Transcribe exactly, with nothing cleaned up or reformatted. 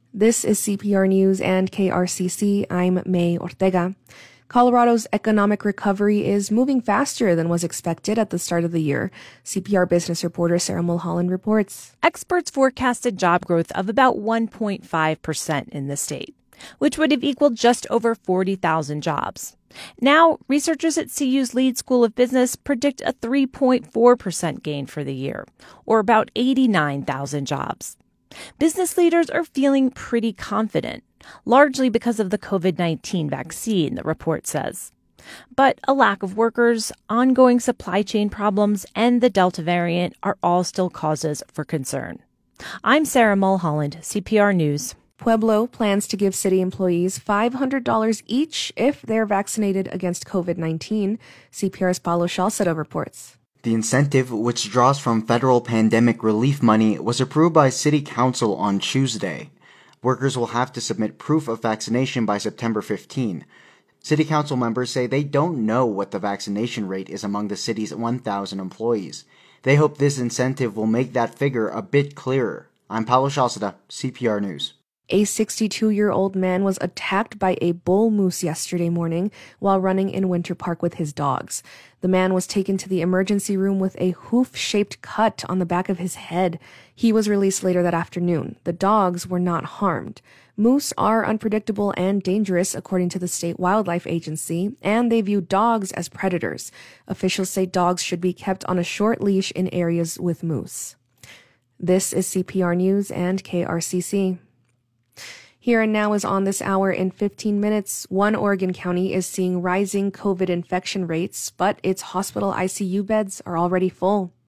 This is C P R News and K R C C. I'm May Ortega. Colorado's economic recovery is moving faster than was expected at the start of the year. C P R business reporter Sarah Mulholland reports. Experts forecasted job growth of about one point five percent in the state, which would have equaled just over forty thousand jobs. Now, researchers at C U's Leeds School of Business predict a three point four percent gain for the year, or about eighty-nine thousand jobs. Business leaders are feeling pretty confident, largely because of the covid nineteen vaccine, the report says. But a lack of workers, ongoing supply chain problems, and the Delta variant are all still causes for concern. I'm Sarah Mulholland, C P R News. Pueblo plans to give city employees five hundred dollars each if they're vaccinated against covid nineteen. C P R's Paulo Shalcedo reports. The incentive, which draws from federal pandemic relief money, was approved by City Council on Tuesday. Workers will have to submit proof of vaccination by September fifteenth. City Council members say they don't know what the vaccination rate is among the city's one thousand employees. They hope this incentive will make that figure a bit clearer. I'm Paulo Shalcedo, C P R News. A sixty-two-year-old man was attacked by a bull moose yesterday morning while running in Winter Park with his dogs. The man was taken to the emergency room with a hoof-shaped cut on the back of his head. He was released later that afternoon. The dogs were not harmed. Moose are unpredictable and dangerous, according to the state wildlife agency, and they view dogs as predators. Officials say dogs should be kept on a short leash in areas with moose. This is C P R News and K R C C. Here and Now is on this hour in fifteen minutes. One Oregon county is seeing rising COVID infection rates, but its hospital I C U beds are already full.